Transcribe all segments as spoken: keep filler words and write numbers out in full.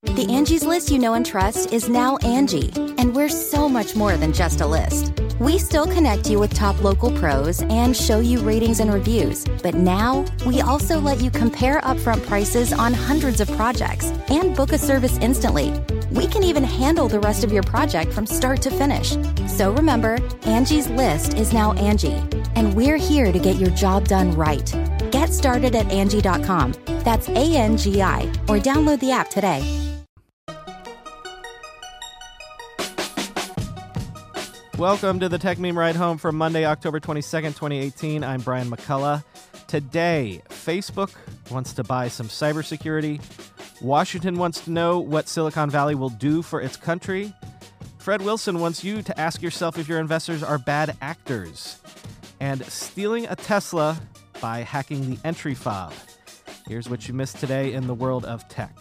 The Angie's List you know and trust is now Angie, and we're so much more than just a list. We still connect you with top local pros and show you ratings and reviews, but now we also let you compare upfront prices on hundreds of projects and book a service instantly. We can even handle the rest of your project from start to finish. So remember, Angie's List is now Angie, and we're here to get your job done right. Get started at Angie dot com. That's A N G I, or download the app today. Welcome to the Tech Meme Ride Home for Monday, October twenty-second, twenty eighteen. I'm Brian McCullough. Today, Facebook wants to buy some cybersecurity. Washington wants to know what Silicon Valley will do for its country. Fred Wilson wants you to ask yourself if your investors are bad actors. And stealing a Tesla by hacking the entry fob. Here's what you missed today in the world of tech.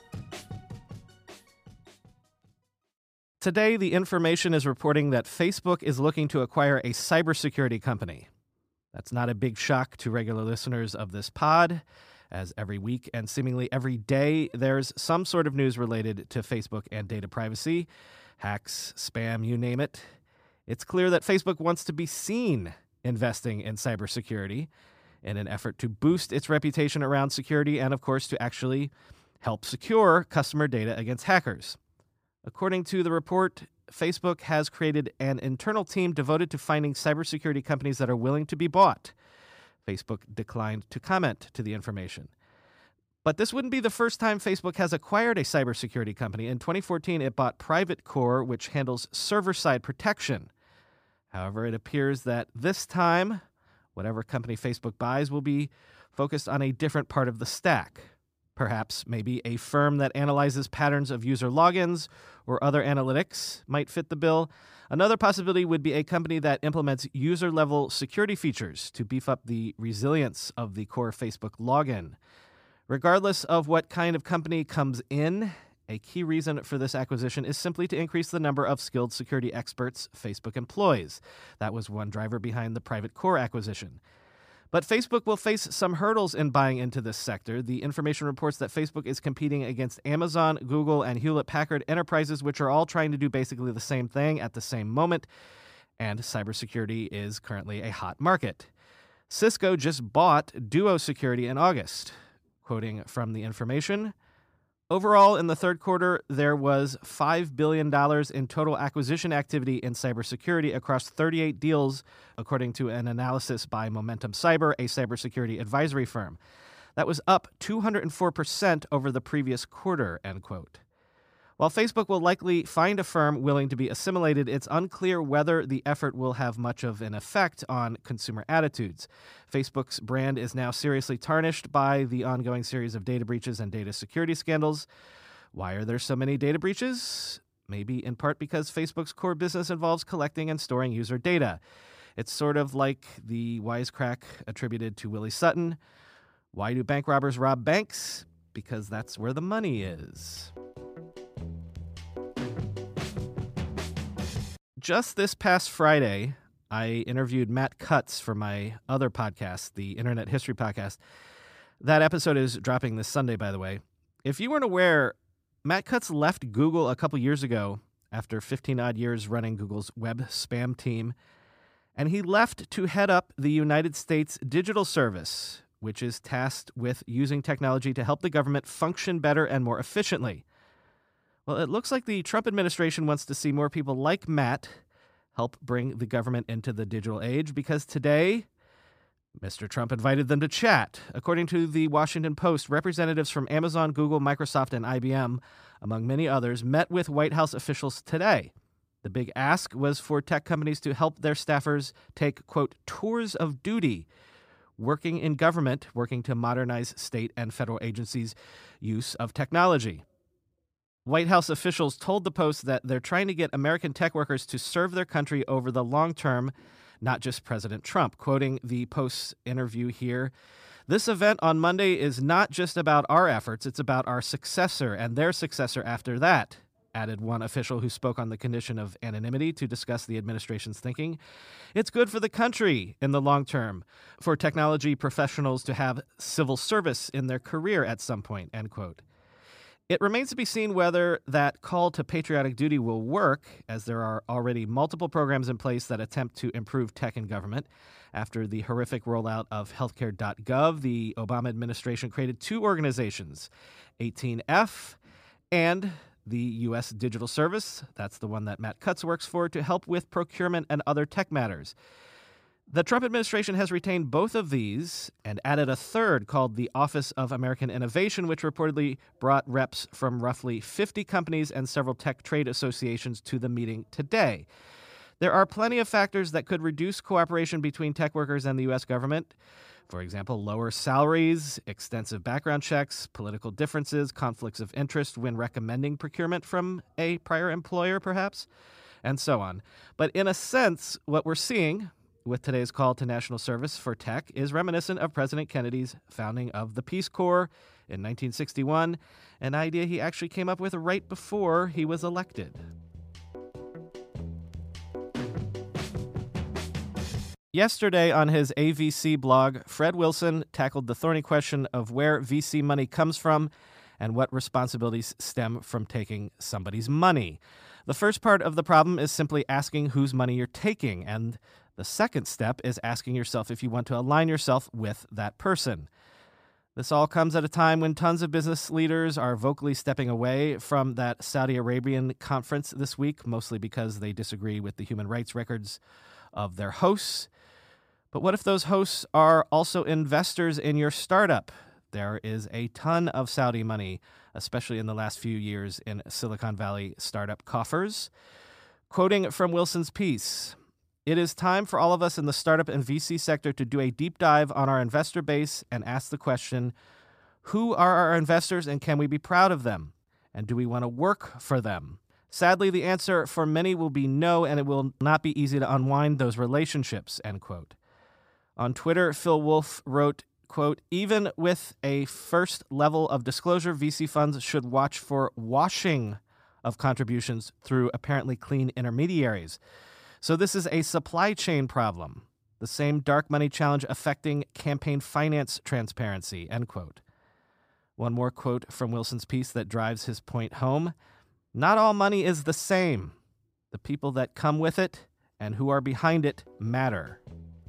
Today, the information is reporting that Facebook is looking to acquire a cybersecurity company. That's not a big shock to regular listeners of this pod, as every week and seemingly every day, there's some sort of news related to Facebook and data privacy, hacks, spam, you name it. It's clear that Facebook wants to be seen investing in cybersecurity in an effort to boost its reputation around security and, of course, to actually help secure customer data against hackers. According to the report, Facebook has created an internal team devoted to finding cybersecurity companies that are willing to be bought. Facebook declined to comment to the information. But this wouldn't be the first time Facebook has acquired a cybersecurity company. In twenty fourteen, it bought PrivateCore, which handles server-side protection. However, it appears that this time, whatever company Facebook buys will be focused on a different part of the stack. Perhaps maybe a firm that analyzes patterns of user logins or other analytics might fit the bill. Another possibility would be a company that implements user-level security features to beef up the resilience of the core Facebook login. Regardless of what kind of company comes in, a key reason for this acquisition is simply to increase the number of skilled security experts Facebook employs. That was one driver behind the PrivateCore acquisition. But Facebook will face some hurdles in buying into this sector. The information reports that Facebook is competing against Amazon, Google, and Hewlett-Packard Enterprises, which are all trying to do basically the same thing at the same moment, and cybersecurity is currently a hot market. Cisco just bought Duo Security in August. Quoting from the information, overall, in the third quarter, there was five billion dollars in total acquisition activity in cybersecurity across thirty-eight deals, according to an analysis by Momentum Cyber, a cybersecurity advisory firm. That was up two hundred four percent over the previous quarter, end quote. While Facebook will likely find a firm willing to be assimilated, it's unclear whether the effort will have much of an effect on consumer attitudes. Facebook's brand is now seriously tarnished by the ongoing series of data breaches and data security scandals. Why are there so many data breaches? Maybe in part because Facebook's core business involves collecting and storing user data. It's sort of like the wisecrack attributed to Willie Sutton. Why do bank robbers rob banks? Because that's where the money is. Just this past Friday, I interviewed Matt Cutts for my other podcast, the Internet History Podcast. That episode is dropping this Sunday, by the way. If you weren't aware, Matt Cutts left Google a couple years ago after fifteen-odd years running Google's web spam team, and he left to head up the United States Digital Service, which is tasked with using technology to help the government function better and more efficiently. Well, it looks like the Trump administration wants to see more people like Matt help bring the government into the digital age because today, Mister Trump invited them to chat. According to the Washington Post, representatives from Amazon, Google, Microsoft, and I B M, among many others, met with White House officials today. The big ask was for tech companies to help their staffers take, quote, tours of duty, working in government, working to modernize state and federal agencies' use of technology. White House officials told the Post that they're trying to get American tech workers to serve their country over the long term, not just President Trump. Quoting the Post's interview here, this event on Monday is not just about our efforts, it's about our successor and their successor after that, added one official who spoke on the condition of anonymity to discuss the administration's thinking. It's good for the country in the long term, for technology professionals to have civil service in their career at some point, end quote. It remains to be seen whether that call to patriotic duty will work, as there are already multiple programs in place that attempt to improve tech in government. After the horrific rollout of healthcare dot gov, the Obama administration created two organizations, eighteen F and the U S Digital Service. That's the one that Matt Cutts works for, to help with procurement and other tech matters. The Trump administration has retained both of these and added a third called the Office of American Innovation, which reportedly brought reps from roughly fifty companies and several tech trade associations to the meeting today. There are plenty of factors that could reduce cooperation between tech workers and the U S government. For example, lower salaries, extensive background checks, political differences, conflicts of interest when recommending procurement from a prior employer, perhaps, and so on. But in a sense, what we're seeing with today's call to national service for tech is reminiscent of President Kennedy's founding of the Peace Corps in nineteen sixty-one, an idea he actually came up with right before he was elected. Yesterday on his A V C blog, Fred Wilson tackled the thorny question of where V C money comes from and what responsibilities stem from taking somebody's money. The first part of the problem is simply asking whose money you're taking, and the second step is asking yourself if you want to align yourself with that person. This all comes at a time when tons of business leaders are vocally stepping away from that Saudi Arabian conference this week, mostly because they disagree with the human rights records of their hosts. But what if those hosts are also investors in your startup? There is a ton of Saudi money, especially in the last few years, in Silicon Valley startup coffers. Quoting from Wilson's piece, "It is time for all of us in the startup and V C sector to do a deep dive on our investor base and ask the question, who are our investors and can we be proud of them? And do we want to work for them? Sadly, the answer for many will be no, and it will not be easy to unwind those relationships," end quote. On Twitter, Phil Wolf wrote, quote, "Even with a first level of disclosure, V C funds should watch for washing of contributions through apparently clean intermediaries. So this is a supply chain problem, the same dark money challenge affecting campaign finance transparency," end quote. One more quote from Wilson's piece that drives his point home. "Not all money is the same. The people that come with it and who are behind it matter."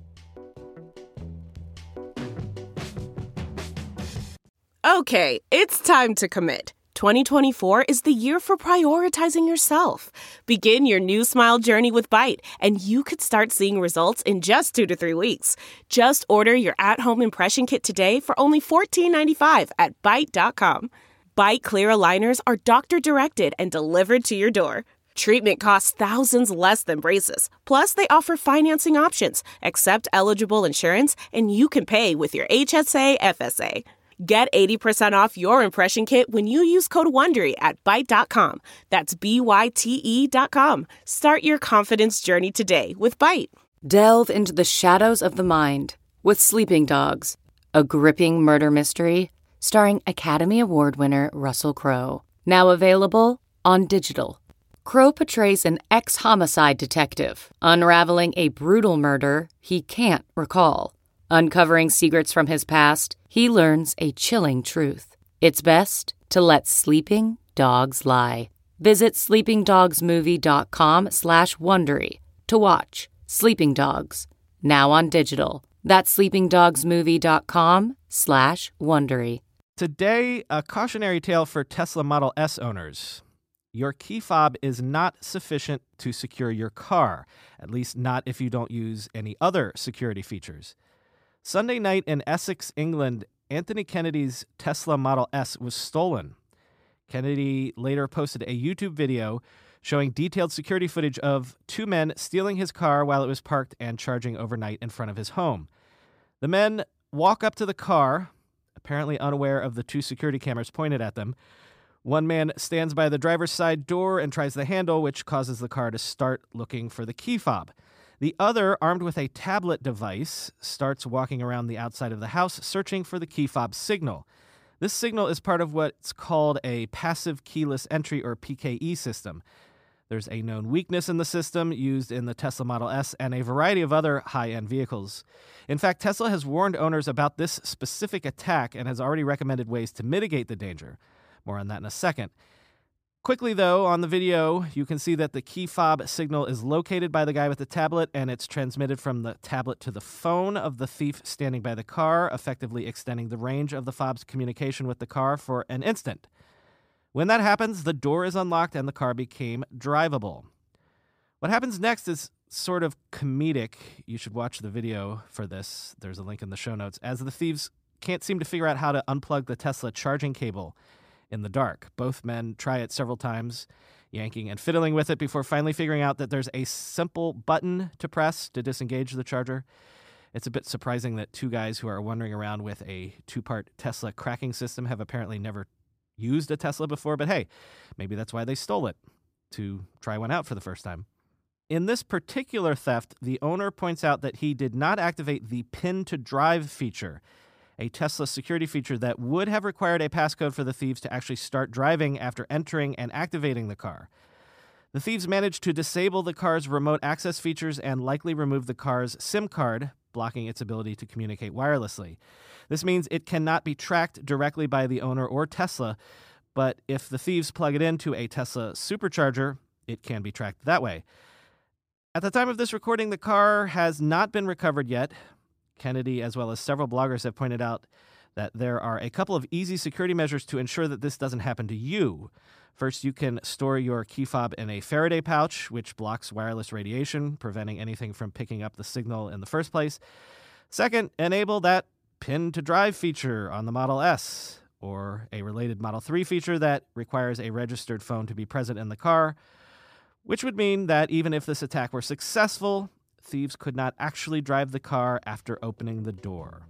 Okay, it's time to commit. twenty twenty-four is the year for prioritizing yourself. Begin your new smile journey with Byte, and you could start seeing results in just two to three weeks. Just order your at-home impression kit today for only fourteen ninety-five at byte dot com. Byte Clear aligners are doctor-directed and delivered to your door. Treatment costs thousands less than braces. Plus, they offer financing options, accept eligible insurance, and you can pay with your H S A F S A. Get eighty percent off your impression kit when you use code WONDERY at byte dot com. That's B Y T E dot com. Start your confidence journey today with Byte. Delve into the shadows of the mind with Sleeping Dogs, a gripping murder mystery starring Academy Award winner Russell Crowe. Now available on digital. Crowe portrays an ex-homicide detective unraveling a brutal murder he can't recall. Uncovering secrets from his past, he learns a chilling truth. It's best to let sleeping dogs lie. Visit sleepingdogsmovie.com slash Wondery to watch Sleeping Dogs, now on digital. That's sleepingdogsmovie.com slash Wondery. Today, a cautionary tale for Tesla Model S owners. Your key fob is not sufficient to secure your car, at least not if you don't use any other security features. Sunday night in Essex, England, Anthony Kennedy's Tesla Model S was stolen. Kennedy later posted a YouTube video showing detailed security footage of two men stealing his car while it was parked and charging overnight in front of his home. The men walk up to the car, apparently unaware of the two security cameras pointed at them. One man stands by the driver's side door and tries the handle, which causes the car to start looking for the key fob. The other, armed with a tablet device, starts walking around the outside of the house, searching for the key fob signal. This signal is part of what's called a passive keyless entry, or P K E system. There's a known weakness in the system used in the Tesla Model S and a variety of other high-end vehicles. In fact, Tesla has warned owners about this specific attack and has already recommended ways to mitigate the danger. More on that in a second. Quickly, though, on the video, you can see that the key fob signal is located by the guy with the tablet, and it's transmitted from the tablet to the phone of the thief standing by the car, effectively extending the range of the fob's communication with the car for an instant. When that happens, the door is unlocked and the car became drivable. What happens next is sort of comedic. You should watch the video for this. There's a link in the show notes. As the thieves can't seem to figure out how to unplug the Tesla charging cable in the dark. Both men try it several times, yanking and fiddling with it before finally figuring out that there's a simple button to press to disengage the charger. It's a bit surprising that two guys who are wandering around with a two-part Tesla cracking system have apparently never used a Tesla before, but hey, maybe that's why they stole it, to try one out for the first time. In this particular theft, the owner points out that he did not activate the pin to drive feature, a Tesla security feature that would have required a passcode for the thieves to actually start driving after entering and activating the car. The thieves managed to disable the car's remote access features and likely remove the car's SIM card, blocking its ability to communicate wirelessly. This means it cannot be tracked directly by the owner or Tesla, but if the thieves plug it into a Tesla supercharger, it can be tracked that way. At the time of this recording, the car has not been recovered yet. Kennedy, as well as several bloggers, have pointed out that there are a couple of easy security measures to ensure that this doesn't happen to you. First, you can store your key fob in a Faraday pouch, which blocks wireless radiation, preventing anything from picking up the signal in the first place. Second, enable that pin to drive feature on the Model S, or a related Model three feature that requires a registered phone to be present in the car, which would mean that even if this attack were successful, thieves could not actually drive the car after opening the door.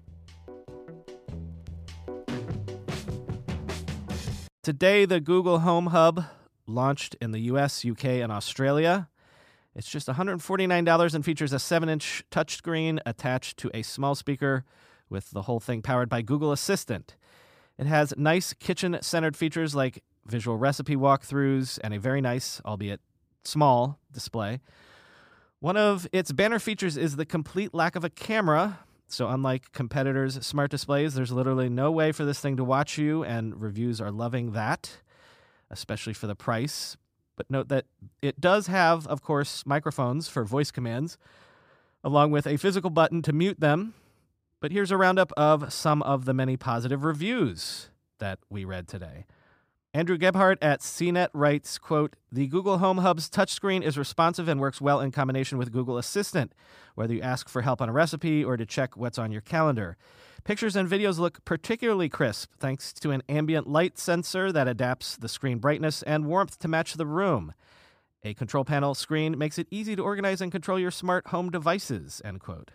Today, the Google Home Hub launched in the U S, U K, and Australia. It's just one hundred forty-nine dollars and features a seven-inch touchscreen attached to a small speaker with the whole thing powered by Google Assistant. It has nice kitchen-centered features like visual recipe walkthroughs and a very nice, albeit small, display. One of its banner features is the complete lack of a camera. So unlike competitors' smart displays, there's literally no way for this thing to watch you, and reviews are loving that, especially for the price. But note that it does have, of course, microphones for voice commands, along with a physical button to mute them. But here's a roundup of some of the many positive reviews that we read today. Andrew Gebhardt at C net writes, quote, "The Google Home Hub's touchscreen is responsive and works well in combination with Google Assistant, whether you ask for help on a recipe or to check what's on your calendar. Pictures and videos look particularly crisp thanks to an ambient light sensor that adapts the screen brightness and warmth to match the room. A control panel screen makes it easy to organize and control your smart home devices," end quote.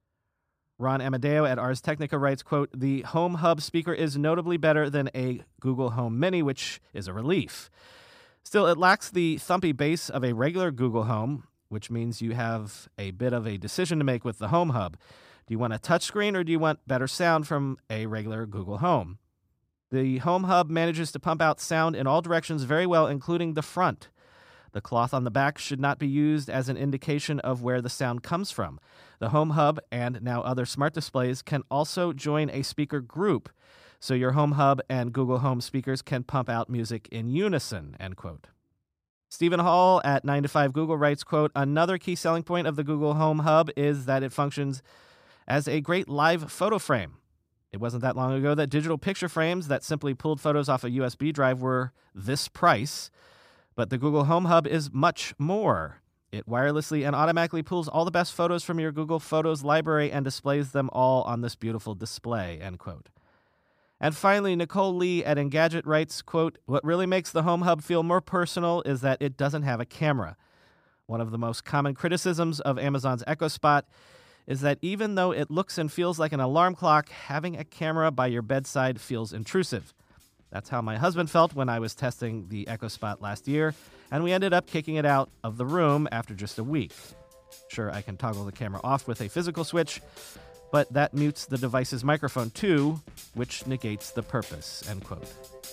Ron Amadeo at Ars Technica writes, quote, "The Home Hub speaker is notably better than a Google Home Mini, which is a relief. Still, it lacks the thumpy bass of a regular Google Home, which means you have a bit of a decision to make with the Home Hub. Do you want a touchscreen or do you want better sound from a regular Google Home? The Home Hub manages to pump out sound in all directions very well, including the front. The cloth on the back should not be used as an indication of where the sound comes from. The Home Hub and now other smart displays can also join a speaker group, so your Home Hub and Google Home speakers can pump out music in unison," end quote. Stephen Hall at nine to five Google writes, quote, "Another key selling point of the Google Home Hub is that it functions as a great live photo frame. It wasn't that long ago that digital picture frames that simply pulled photos off a U S B drive were this price. But the Google Home Hub is much more. It wirelessly and automatically pulls all the best photos from your Google Photos library and displays them all on this beautiful display," end quote. And finally, Nicole Lee at Engadget writes, quote, "What really makes the Home Hub feel more personal is that it doesn't have a camera. One of the most common criticisms of Amazon's Echo Spot is that even though it looks and feels like an alarm clock, having a camera by your bedside feels intrusive. That's how my husband felt when I was testing the Echo Spot last year, and we ended up kicking it out of the room after just a week. Sure, I can toggle the camera off with a physical switch, but that mutes the device's microphone too, which negates the purpose," end quote.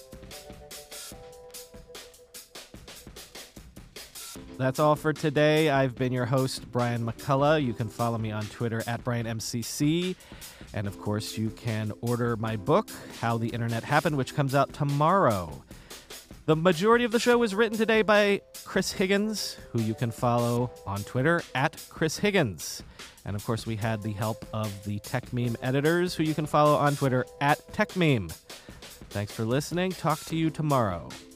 That's all for today. I've been your host, Brian McCullough. You can follow me on Twitter at Brian M C C. And of course, you can order my book, How the Internet Happened, which comes out tomorrow. The majority of the show was written today by Chris Higgins, who you can follow on Twitter at Chris Higgins. And of course, we had the help of the Techmeme editors, who you can follow on Twitter at Techmeme. Thanks for listening. Talk to you tomorrow.